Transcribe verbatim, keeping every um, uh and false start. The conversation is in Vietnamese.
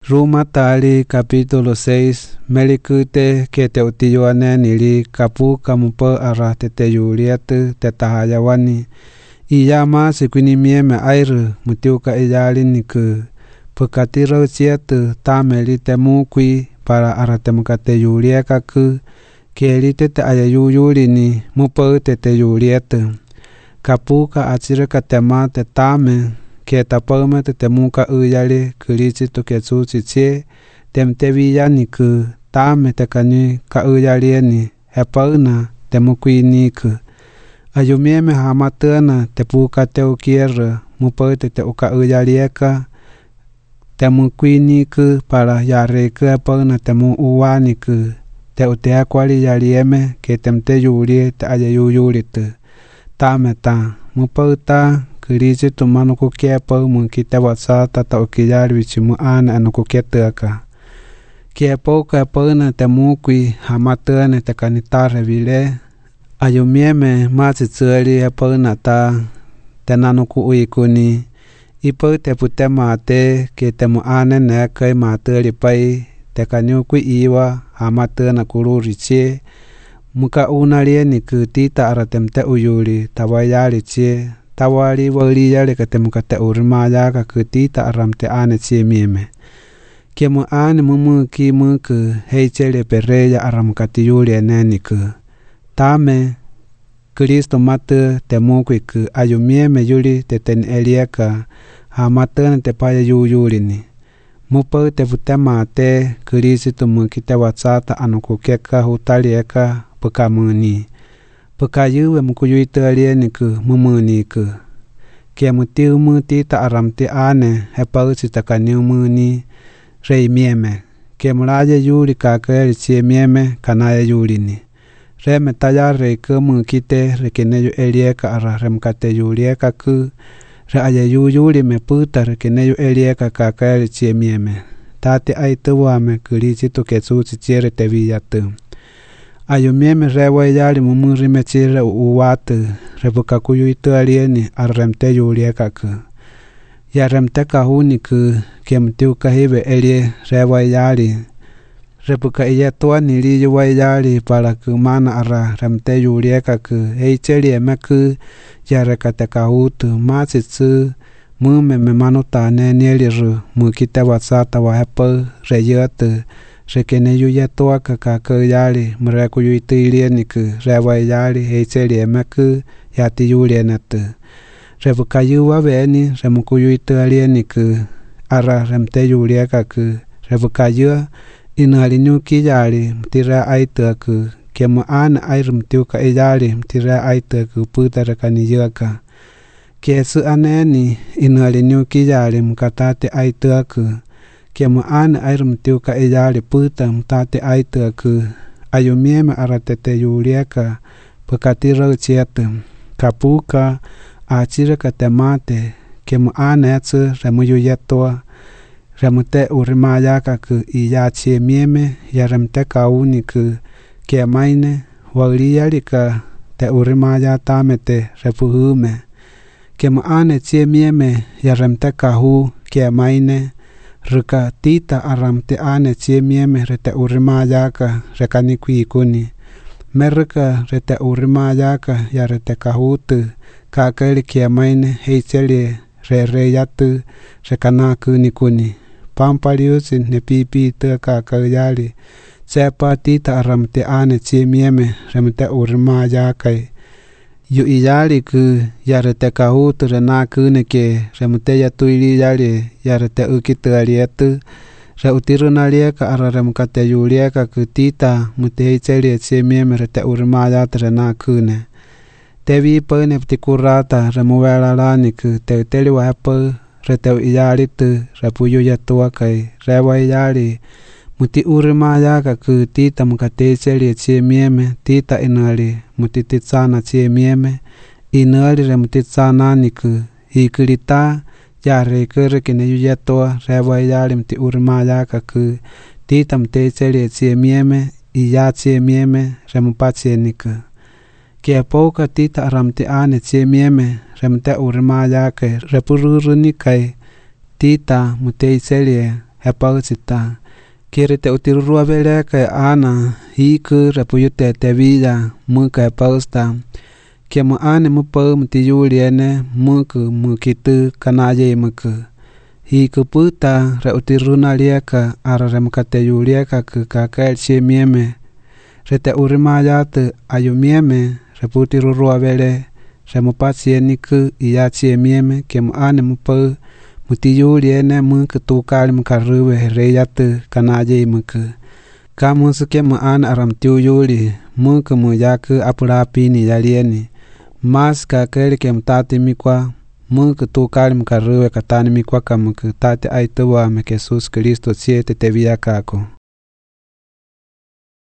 Roma tali capítulo seis melikute ke te utiyuane nili kapu kamupo ara te te yuliatu te tahayawani iyama sikwini mieme airu mutiuka iyali niku pekatiro ciatu tameli temu kui para ara temukate yuliaka ku kelite te ayayuyuli ni mupo te te yuliatu kapu ka acire ka tema te tame ke tapome te temuka uyali kulici tu ke suci cie tem te viya ni ku tame te kani ka uyali ni hepauna temukui ni ku ayumieme hamatana te puka te ukiera mupo te te uka uyali eka temukui ni ku para yare ku hepauna temu uwani ku te utea kwali yalieme ke tem te yuli te ayayuyuli te tame ta mupo ta Kirisi tu manu kukepa mun kita wasata ta ukiyari wichimu ana anu kuketaka. Kepo kepo na temukui hamatane te kanitare vile. Ayumieme matsitsuri hepo na ta tenanu kuikuni. Ipo te pute mate ke temu ane nekai materi pai te kanyukui iwa hamatana kururichie. Muka unalie ni kutita aratemte uyuri tawayari chie. Tawali wali yale katemuka te urimaya ka kutita aramte ane chie mieme. Kemu ane mumu ki muku heichele pereya aramukati yuli eneniku. Tame Kristo matu te muku ku ayumieme yuli te ten elieka hamatana te paya yu yuli ni. Mupo te futema te Kristo muki te watsata anukukeka hutalieka pekamuni. Pekayuwe mukuyuitu alieniku mumuniku. Kia mutiu muti ta aramti ane hepausi takaniu muni rei mieme. Kia mulaje yuli kakeri chie mieme kanaya yuli ni. Reme taya reiku mukite rekineyu elieka ara remkate yulieka ku. Re aya yu yuli me puta rekineyu elieka kakeri chie mieme. Tati aitu wame kurichi tu ketsuchi chiere te viyatu. Ayumieme rewa yali mumuri mechire uwatu rebuka kuyuitu alieni arremte yulieka ku. Ya remte kahuni ku kiemtiu kahibe elie rewa yali. Rebuka iyetua nili yuwa yali para ku mana arra remte yulieka ku. Heicheli emeku ya rekate kahutu masitsu mume me manutane nieliru mukite wasata wa hepa reyotu. Rekene yuya toa kaka yali mreku yuitu ilieniku rewa yali heicheli emeku yati yulienatu. Rebuka yuwa veni remuku yuitu alieniku ara remte yulieka ku. Rebuka yuwa inalinyuki yali mtira aitaku. Kemu ana airu mtiuka iyali mtira aitaku puta rekani yuaka. Kiesu aneni inalinyuki yali mkatate aitaku. Kemu ana airu mtiuka iyali puta mtate aitaku. Ayumieme aratete yulieka pekatiro chietu. Kapuka achire katemate. Kemu ana etsu remu yuyetoa. Remute urimayaka ku iyachie mieme ya remte kauni ku. Kiemaine waliyalika te urimaya tamete repuhume. Kemu ana chie mieme ya remte kahu kiemaine. Ruka tita aramte ane chie mieme rete urimayaka rekani kuikuni. Meruka rete urimayaka ya rete kahutu kakeli kiemaine heicheli re re yatu rekana kuni kuni. Pampaliusi ne pipi te kakayali. Sepa tita aramte ane chie mieme remte urimayaka. Yu iyali ku yarete kahutu rena kune ke remute yatu ili yali yarete ukitu alietu re utiru nalieka ara remukate yulieka ku tita mute heicheli chie mieme rete urimayat rena kune. Tevi pene ptikurata remuwela lani ku te uteli wahepa rete iyali tu repuyu yatua kai rewa iyali. Muti urimayaka ku tita mukate cheli chie mieme tita inali muti titsana chie mieme inali re muti tsana niku ikilita yare kere kine yuyetoa rewa yali muti urimayaka ku tita mute cheli chie mieme iya chie mieme re mupachie niku. Kia poka tita aramti ane chie mieme re mute urimayaka re pururu nikai tita mute cheli hepa sita. Kiri te utirurua vele ke ana hiku repuyute te vida muka hepa sta. Ke mu ane mupa mutiyuliene muku mukitu kanaye muku. Hiku puta re utiruna lieka ara remukate yulieka ke kakel si mieme. Rete urimayate ayumieme reputirurua vele remupasieniku iyachi mieme ke mu ane mupa mutiyuliene muku tukali mukaruwe reyate kanaye muku. Kamu suke mu ane aram tiyuli muku muyaku apurapini yalieni. Mas kakeli ke mutati mikwa muku tukali mukaruwe katani mikwa kamuku tate aituwa me Jesus Kristo siete te via kako.